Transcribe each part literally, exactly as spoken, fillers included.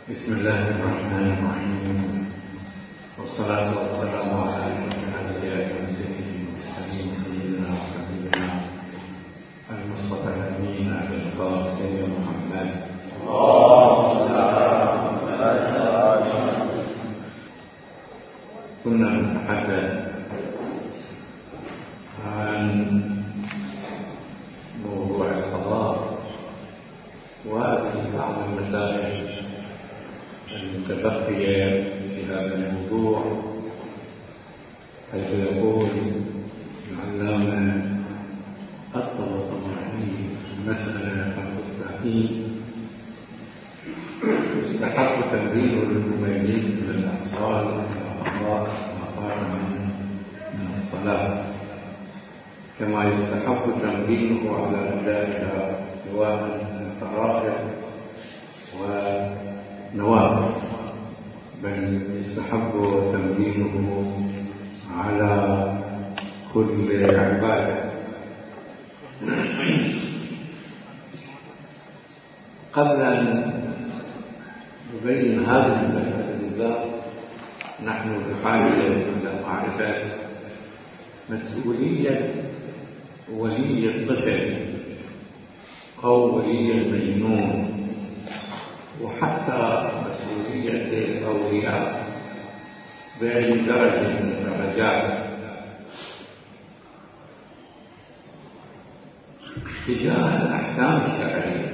بسم الله الرحمن الرحيم، والصلاة والسلام على أشرف الأنبياء وسيد المرسلين سيدنا وحبيبنا المصطفى الأمين أبي القاسم محمد. كنا نتحدث عن موضوع القضاء وبعض المسائل المتبقية في هذا الموضوع، حيث يقول العلامة الطباطبائي المسألة خمسة وثلاثين: يستحق تمرين المميز من الأطفال والأعضاء ما قام من الصلاة، كما يستحق تمرينه على أدائها سواء فرائض ونوافل، بل يستحب تمرينه على كل عبادة. قبل أن نبين هذه المسألة بالذات، نحن بحاجة إلى معرفة مسؤولية ولي الطفل أو ولي المجنون، وحتى مسؤولية الأولياء بأي درجة من الدرجات تجاه الأحكام الشرعية.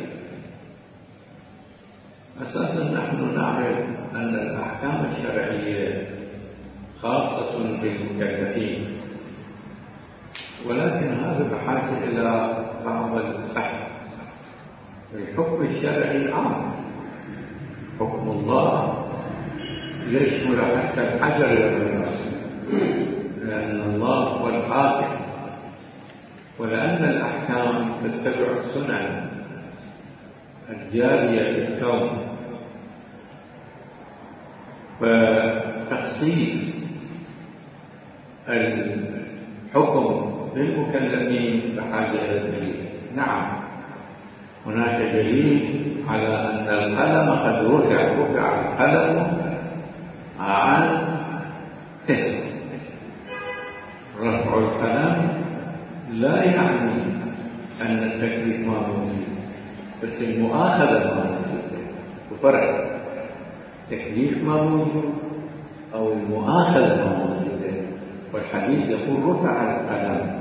أساسا نحن نعرف أن الأحكام الشرعية خاصة بالمكلفين، ولكن هذا بحاجة إلى بعض البحث. الحكم الشرعي عام، حكم الله يشمل حتى الحجر والناس، لأن الله هو الحاكم، ولأن الأحكام تتبع السنن الجارية للكون، فتخصيص الحكم للمكلفين بحاجة إلى دليل. نعم، هناك دليل على أن القلم قد رفع رفع القلم عن كسر. رفع القلم لا يعني أن التكليف ما موجود، بس المؤاخذة ما موجودة، وفرق التكليف ما موجود أو المؤاخذة ما موجودة، والحديث يقول رفع القلم.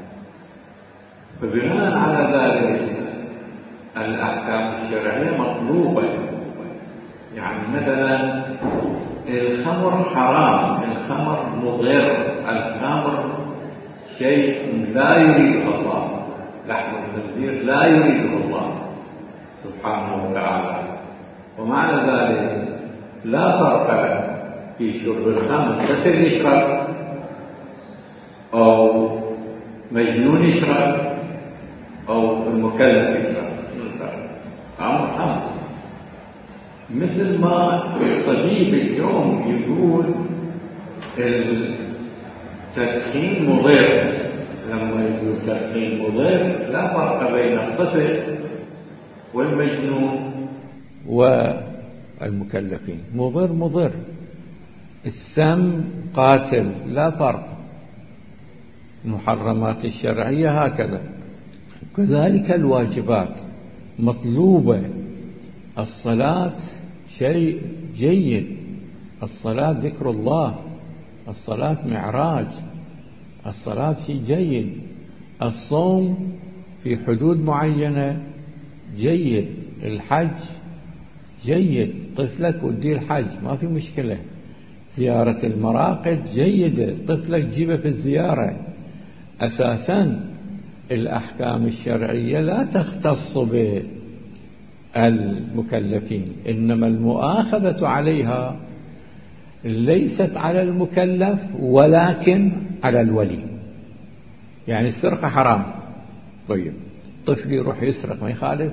فبناء على ذلك الأحكام الشرعية مطلوبة. يعني مثلا الخمر حرام، الخمر مضر، الخمر شيء لا يريده الله، لحم الخنزير لا يريده الله سبحانه وتعالى، ومعنى ذلك لا فرق في شرب الخمر، طفل يشرب أو مجنون يشرب أو المكلف يشرب، أمر خمر. مثل ما الطبيب اليوم يقول التدخين مضر، لما يقول التدخين مضر لا فرق بين الطفل والمجنون والمكلفين، مضر مضر. السم قاتل لا فرق. المحرمات الشرعية هكذا، كذلك الواجبات مطلوبة. الصلاة شيء جيد، الصلاة ذكر الله، الصلاة معراج، الصلاة شيء جيد. الصوم في حدود معينة جيد. الحج جيد، طفلك وديه الحج ما في مشكلة. زيارة المراقد جيدة، طفلك جيبه في الزيارة. أساسا الأحكام الشرعية لا تختص بالمكلفين، إنما المؤاخذة عليها ليست على المكلف ولكن على الولي. يعني السرقة حرام، طيب طفل يروح يسرق ما يخالف؟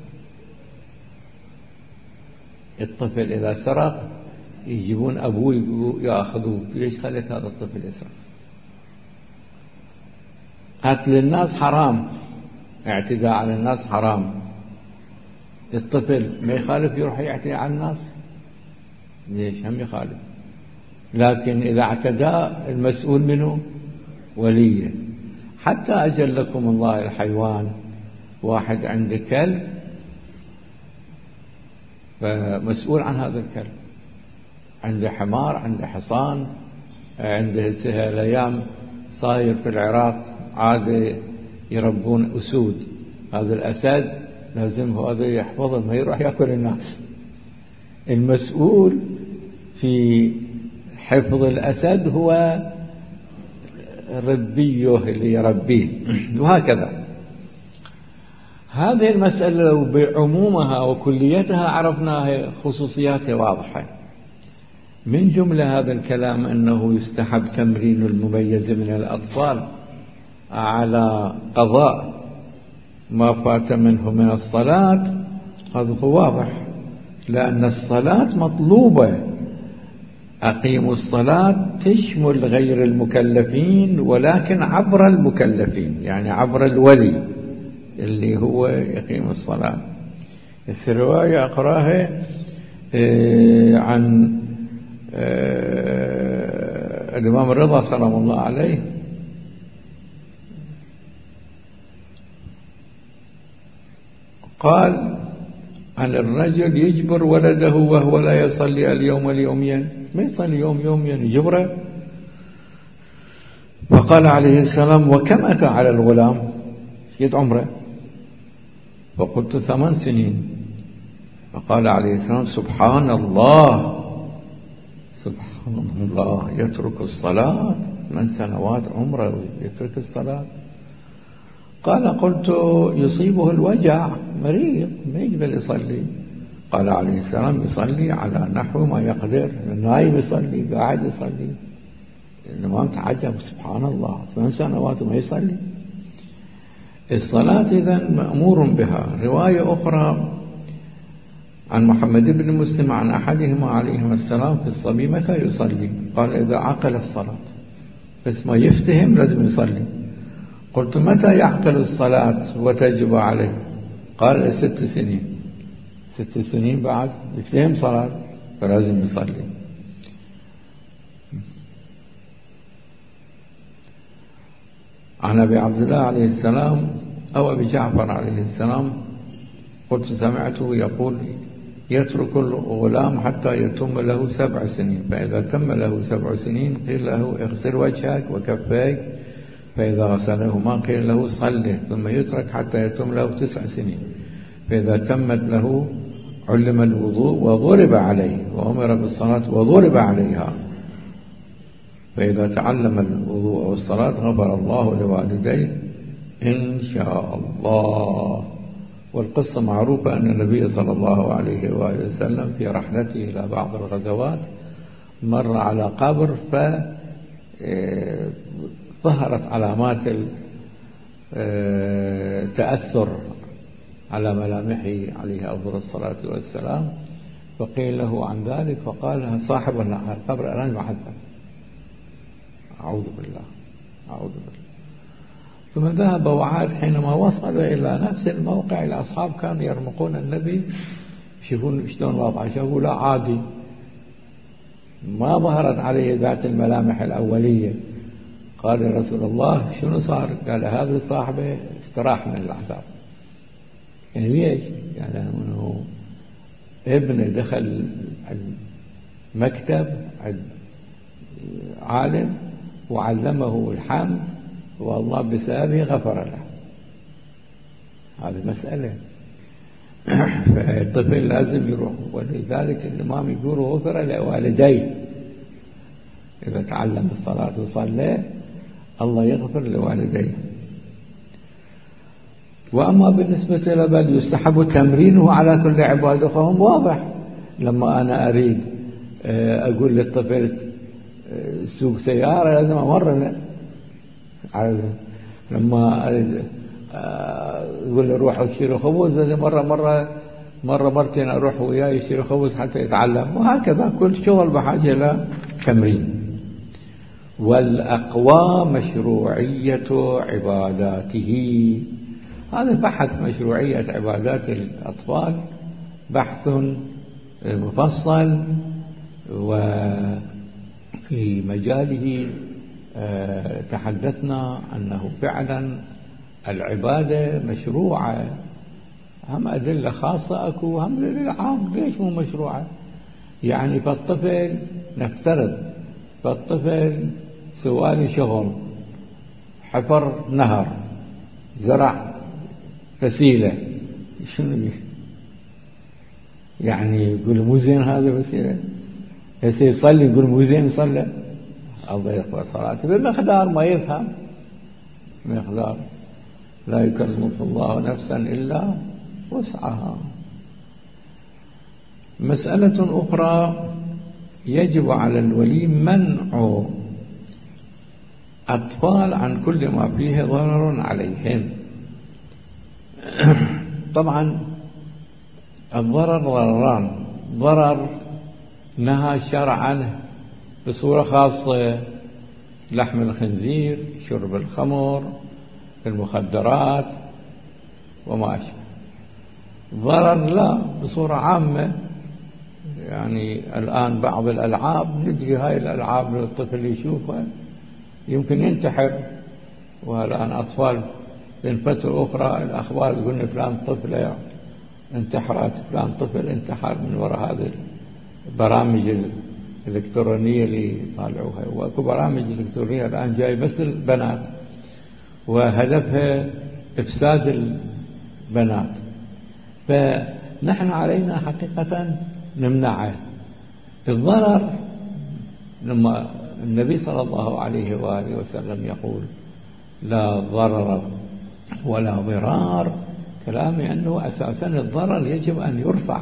الطفل إذا سرق يجيبون أبوه يأخذوه، ليش خليت هذا الطفل يسرق؟ قتل الناس حرام، اعتداء على الناس حرام، الطفل ما يخالف يروح يعتدي على الناس؟ ليش هم يخالف؟ لكن إذا اعتدى المسؤول منه وليه. حتى أجلكم الله الحيوان، واحد عنده كلب فمسؤول عن هذا الكلب، عنده حمار، عنده حصان، عنده هالأيام صاير في العراق عادة يربون أسود، هذا الأسد لازم هذا يحفظه ما يروح يأكل الناس. المسؤول في حفظ الأسد هو ربيه اللي يربيه. وهكذا هذه المسألة بعمومها وكليتها عرفناها، خصوصياتها واضحة. من جملة هذا الكلام أنه يستحب تمرين المميز من الأطفال على قضاء ما فات منه من الصلاة، هذا هو واضح، لأن الصلاة مطلوبة. أقيموا الصلاة تشمل غير المكلفين ولكن عبر المكلفين، يعني عبر الولي اللي هو يقيم الصلاة. في رواية أقراها عن الإمام الرضا سلام الله عليه قال عن الرجل يجبر ولده وهو لا يصلي اليوم اليومين، ما يصلي يوم يومين يجبره. فقال عليه السلام وكم أتى على الغلام؟ يد عمره؟ فقلت ثمان سنين. فقال عليه السلام سبحان الله سبحان الله يترك الصلاة، من سنوات عمره يترك الصلاة. قال قلت يصيبه الوجع، مريض ما يقدر يصلي. قال عليه السلام يصلي على نحو ما يقدر، نايم يصلي، قاعد يصلي. الإمام تعجب سبحان الله ثمان سنوات وما يصلي. الصلاة إذن مأمور بها. رواية أخرى عن محمد بن مسلم عن أحدهما عليهما السلام في الصبي متى يصلي؟ قال إذا عقل الصلاة، بس ما يفتهم لازم يصلي. قلت متى يعقل الصلاة وتجب عليه؟ قال ست سنين. ست سنين بعد يفتهم صلاة فلازم يصلي. عن أبي عبد الله عليه السلام أو أبي جعفر عليه السلام قلت سمعته يقول يترك الغلام حتى يتم له سبع سنين، فإذا تم له سبع سنين قيل له اغسل وجهك وكفيك، فإذا غسلهما قيل له صلي، ثم يترك حتى يتم له تسع سنين، فإذا تمت له علم الوضوء وضرب عليه وأمر بالصلاة وضرب عليها، فإذا تعلم الوضوء والصلاة غفر الله لوالديه إن شاء الله. والقصة معروفة أن النبي صلى الله عليه وآله وسلم في رحلته إلى بعض الغزوات مر على قبر فظهرت علامات التأثر على ملامحه عليه أفضل الصلاة والسلام، فقيل له عن ذلك فقال صاحب القبر الآن معذب. أعوذ بالله أعوذ بالله. ثم ذهب وعاد حينما وصل إلى نفس الموقع الأصحاب كانوا يرمقون النبي يشوفون شلون وضعه، شافوا لا عادي، ما ظهرت عليه ذات الملامح الأولية. قال يا رسول الله شنو صار؟ قال هذا صاحبه استراح من العذاب. يعني ليش؟ يعني أنه ابنه دخل المكتب عالم وعلمه الحمد والله بسببه غفر له. هذه مسألة. فالطفل لازم يروح، ولذلك الإمام يقول غفر لوالديه. إذا تعلم الصلاة وصلى الله يغفر لوالديه. وأما بالنسبة لبل يستحب تمرينه على كل عبادة فهم واضح. لما أنا أريد أقول للطفل سوق سيارة لازم أمرنه. لما أريد أقول له روح اشتري خبز لازم مرة مرة مرة مرتين أروح وياه يشتري خبز حتى يتعلم. وهكذا كل شغل بحاجة إلى تمرين. والأقوى مشروعية عباداته. هذا بحث مشروعية عبادات الأطفال بحث مفصل وفي مجاله تحدثنا أنه فعلا العبادة مشروعة، هم أدلة خاصة أكو وهم أدلة عام. ليش مو مشروعة؟ يعني فالطفل نفترض فالطفل سوالي شغل، حفر نهر، زرع فسيلة، شنو يعني يقول مو زين هذا فسيلة؟ هسه يصلي يقول مو زين يصلي؟ الله يقبل صلاته بمقدار ما يفهم، بمقدار لا يكلف الله نفسا إلا وسعها. مسألة أخرى، يجب على الولي منع أطفال عن كل ما فيه ضرر عليهم. طبعا الضرر ضرران: ضرر نهى الشرع عنه بصورة خاصة، لحم الخنزير، شرب الخمر، المخدرات وما أشبه. ضرر لا بصورة عامة، يعني الآن بعض الألعاب ندري هاي الألعاب الطفل يشوفها يمكن ينتحر، والآن أطفال بين فترة أخرى الأخبار يقولون فلان طفلة انتحرت، فلان طفل انتحر من وراء هذه البرامج الإلكترونية اللي طالعوها. وأكو برامج إلكترونية الآن جاي بس البنات وهدفها إفساد البنات، فنحن علينا حقيقة نمنعه. الضرر لما النبي صلى الله عليه وآله وسلم يقول لا ضرر ولا ضرار، كلامي أنه أساسا الضرر يجب أن يرفع،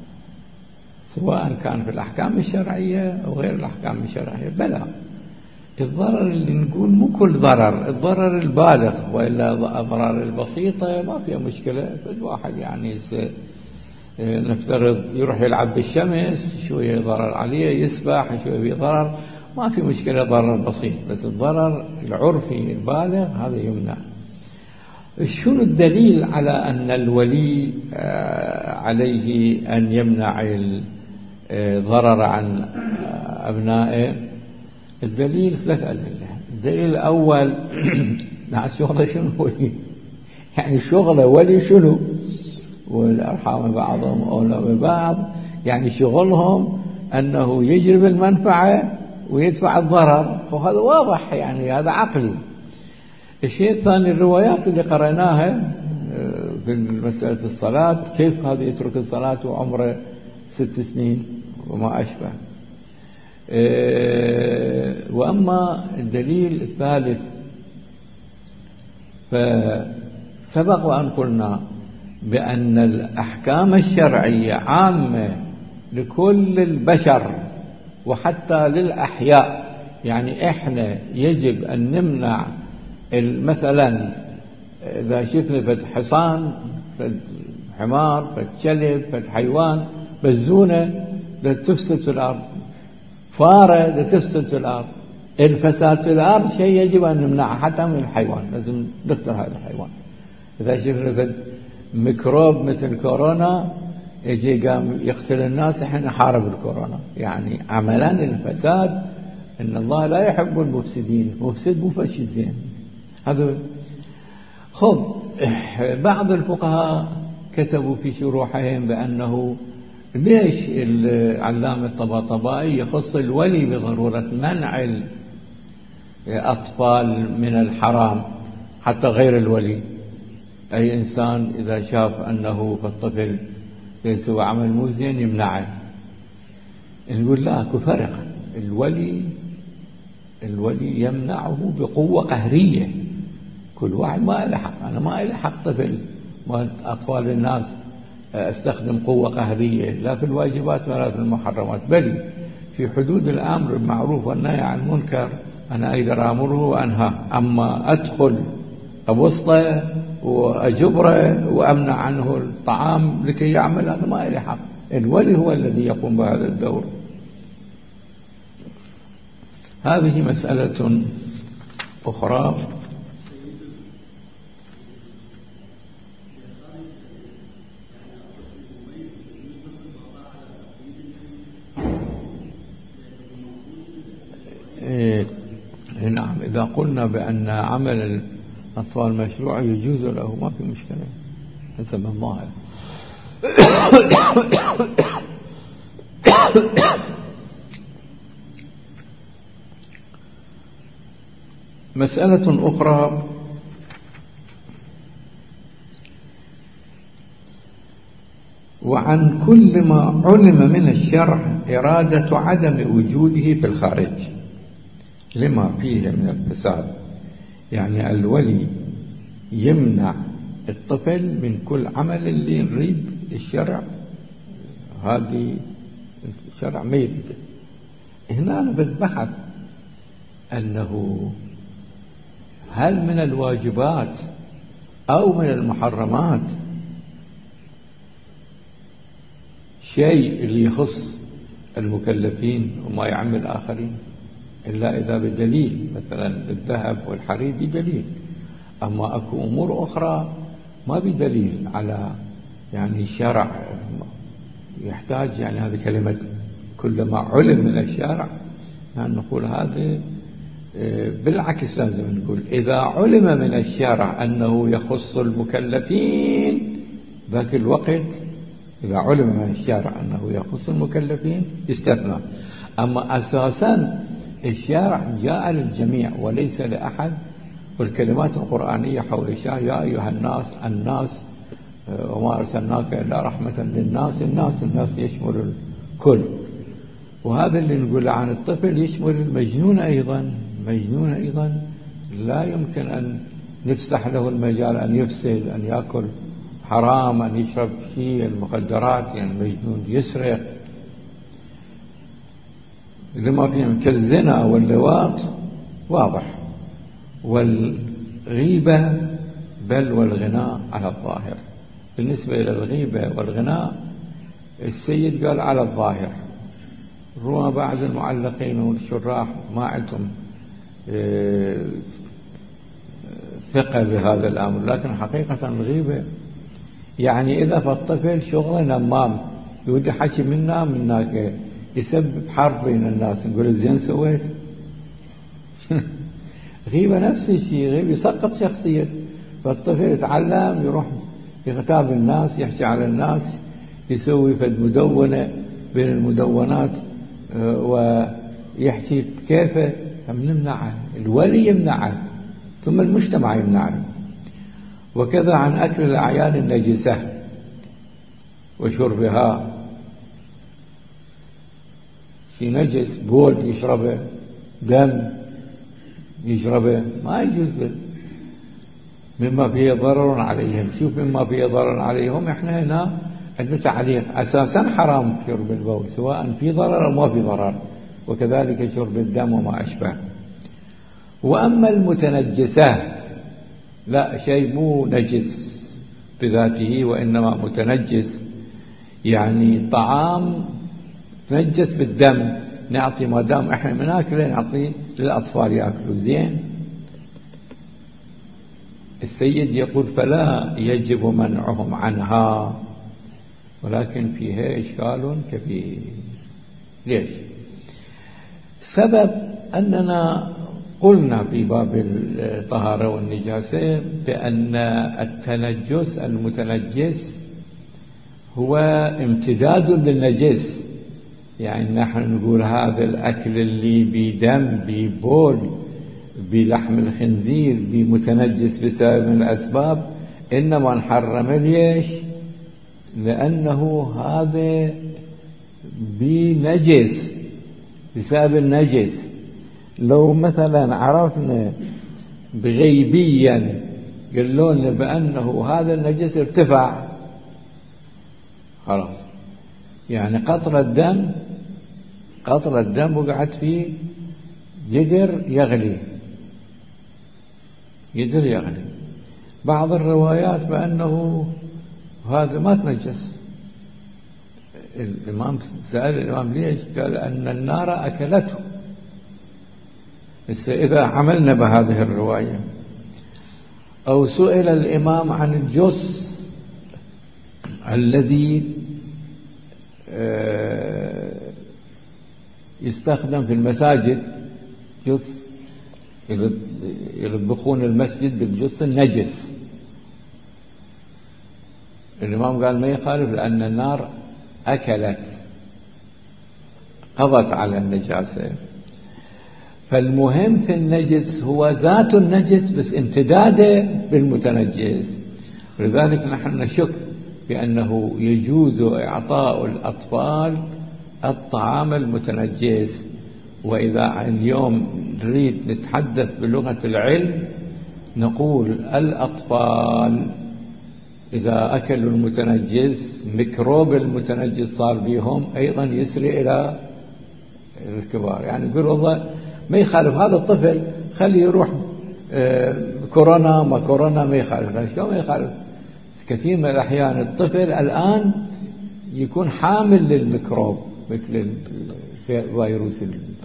سواء كان في الأحكام الشرعية أو غير الأحكام الشرعية. بلى الضرر اللي نقول مو كل ضرر، الضرر البالغ، وإلا الأضرار البسيطة ما فيها مشكلة. فالواحد يعني نفترض يروح يلعب بالشمس، شوية ضرر عليه، يسبح شوية فيه ضرر، ما في مشكلة، ضرر بسيط. بس الضرر العرفي البالغ هذا يمنع. شنو الدليل على أن الولي عليه أن يمنع الضرر عن أبنائه؟ الدليل ثلاث أدلة. الدليل الأول ناس شغله شنو ولي، يعني شغله ولي شنو؟ والأرحام بعضهم أولى ببعض، يعني شغلهم أنه يجلب المنفعة ويدفع الضرر، وهذا واضح، يعني هذا عقلي. الشيء الثاني الروايات اللي قرأناها في مسألة الصلاة، كيف هذا يترك الصلاة وعمره ست سنين وما أشبه. وأما الدليل الثالث فسبق وأن قلنا بأن الأحكام الشرعية عامة لكل البشر وحتى للأحياء. يعني إحنا يجب أن نمنع مثلا إذا شفنا فد حصان، فد حمار، فد كلب، فد حيوان، بزونة لتفسد في الأرض، فارة لتفسد في الأرض. الفساد في الأرض شيء يجب أن نمنعه حتى من الحيوان، لازم نقتل هذا الحيوان. إذا شفنا فد ميكروب مثل كورونا يجي قام يقتل الناس، احنا نحارب الكورونا. يعني عملا الفساد إن الله لا يحب المفسدين، مفسد مو فشي زين هذا. خب بعض الفقهاء كتبوا في شروحهم بأنه ليش العلامة الطباطبائي يخص الولي بضرورة منع الأطفال من الحرام حتى غير الولي. أي إنسان إذا شاف أنه فالطفل يسوى عمل مو زين يمنعه. نقول لا، اكو فرق. الولي الولي يمنعه بقوة قهرية. كل واحد ما له حق، أنا ما له حق طفل ما أطفال الناس استخدم قوة قهرية لا في الواجبات ولا في المحرمات، بل في حدود الأمر بالمعروف والنهي عن المنكر أنا أقدر أمره وأنهاه. أما أدخل أبسطه وأجبره وأمنع عنه الطعام لكي يعمل، هذا ما له حق. الولي هو الذي يقوم بهذا الدور. هذه مسألة أخرى. إذا قلنا بأن عمل الأطفال مشروع يجوز له ما في مشكلة حسب الظاهر. مسألة أخرى وعن كل ما علم من الشرع إرادة عدم وجوده في الخارج لما فيه من الفساد. يعني الولي يمنع الطفل من كل عمل اللي نريد الشرع، هذه الشرع ما يريد. هنا أنا بتبحث أنه هل من الواجبات أو من المحرمات شيء اللي يخص المكلفين وما يعمل الآخرين إلا إذا بدليل، مثلا الذهب والحرير بدليل، أما أكو أمور أخرى ما بدليل على يعني الشرع يحتاج يعني هذه كلمة كلما علم من الشرع يعني نقول هذا بالعكس لازم نقول إذا علم من الشرع أنه يخص المكلفين ذاك الوقت، إذا علم من الشرع أنه يخص المكلفين يستثنى. أما أساسا الشرع جاء للجميع وليس لأحد، والكلمات القرآنية حول الشرع يا أيها الناس الناس وما أرسلناك إلا رحمة للناس، الناس الناس يشمل الكل. وهذا اللي نقول عن الطفل يشمل المجنون أيضا، المجنون أيضا لا يمكن أن نفسح له المجال أن يفسد، أن يأكل حرام، أن يشرب شيء المخدرات، يعني المجنون يسرق لما فيهم كالزنا واللواط واضح، والغيبة بل والغناء على الظاهر. بالنسبة إلى الغيبة والغناء السيد قال على الظاهر، ربما بعض المعلقين والشراح ما عندهم ثقة بهذا الأمر، لكن حقيقة الغيبة يعني إذا فالطفل شغل نمام يودي حكي منا منك يسبب حرب بين الناس، نقول زين سويت. غيبة نفس الشيء، غيبة يسقط شخصية، فالطفل يتعلم يروح يغتاب الناس، يحكي على الناس، يسوي فد مدونة بين المدونات ويحكي كيفه، نمنعه، الولي يمنعه ثم المجتمع يمنعه. وكذا عن أكل الأعيان النجسة وشربها، في نجس بول يشربه، دم يشربه ما يجوز له، مما فيه ضرر عليهم. شوف مما فيه ضرر عليهم، احنا هنا عندنا تعليق أساسا حرام شرب البول سواء في ضرر أو ما في ضرر، وكذلك شرب الدم وما أشبه. وأما المتنجسة لا، شيء مو نجس بذاته وإنما متنجس، يعني طعام تنجس بالدم نعطي، ما دام احنا بناكله نعطيه للأطفال يأكلوا زين. السيد يقول فلا يجب منعهم عنها، ولكن فيها إشكال كبير. ليش؟ سبب أننا قلنا في باب الطهارة والنجاسة بأن التنجس المتنجس هو امتداد للنجس، يعني نحن نقول هذا الأكل اللي بدم ببول بلحم الخنزير بمتنجس بسبب من الأسباب، إنما نحرم ليش؟ لأنه هذا بنجس بسبب النجس. لو مثلا عرفنا بغيبيا قالوا لنا بأنه هذا النجس ارتفع، خلاص يعني قطرة الدم قطرة الدم وقعت فيه يقدر يغلي يقدر يغلي. بعض الروايات بأنه هذا ما تنجس. الإمام سأل الإمام ليش؟ قال أن النار أكلته. إذا عملنا بهذه الرواية، أو سئل الإمام عن الجث الذي يستخدم في المساجد، جث يلبخون المسجد بالجثة النجس. الإمام قال ما يخالف لأن النار أكلت قضت على النجاسة. فالمهم في النجس هو ذات النجس بس امتداده بالمتنجس. لذلك نحن نشك بأنه يجوز إعطاء الأطفال الطعام المتنجس. وإذا اليوم نريد نتحدث بلغة العلم نقول الأطفال إذا أكلوا المتنجس ميكروب المتنجس صار بيهم أيضا يسري إلى الكبار. يعني يقول والله ما يخالف هذا الطفل خليه يروح كورونا ما كورونا ما يخالف. شو ما يخالف؟ كثير من الأحيان الطفل الآن يكون حامل للميكروب مثل فيروس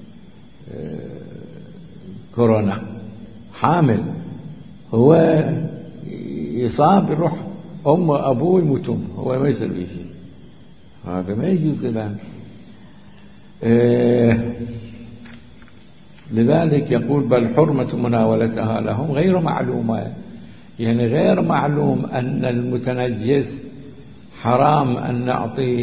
كورونا حامل، هو يصاب يروح أمه أبوه يموتون هو ما يصير به شيء. هذا ما يجوز الآن. إيه لذلك يقول بل حرمة مناولتها لهم غير معلومة. يعني غير معلوم أن المتنجس حرام أن نعطي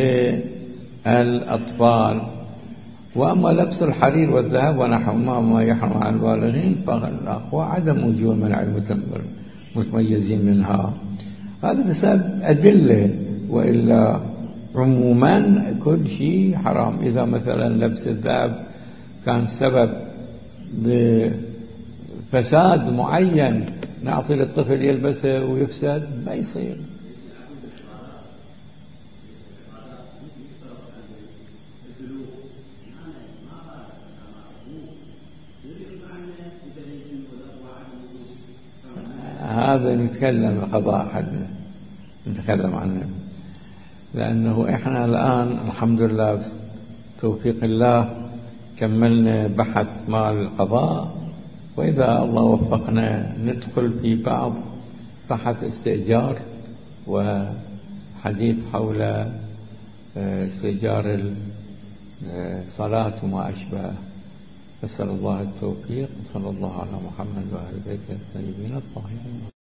للأطفال. وأما لبس الحرير والذهب ونحوهما ما يحرم على البالغين فالأخوة عدم وجود منع المتميزين منها. هذا بسبب أدلة، وإلا عموما كل شيء حرام. إذا مثلا لبس الذهب كان سبب بفساد معين نعطي للطفل يلبسه ويفسد ما يصير. هذا نتكلم قضاء حد نتكلم عنه، لأنه إحنا الآن الحمد لله توفيق الله كملنا بحث مال القضاء، وإذا الله وفقنا ندخل في بعض بحث استئجار وحديث حول استئجار الصلاة وما أشبه. نسأل الله التوفيق، وصلى الله على محمد وآل بيته الطيبين الطاهرين.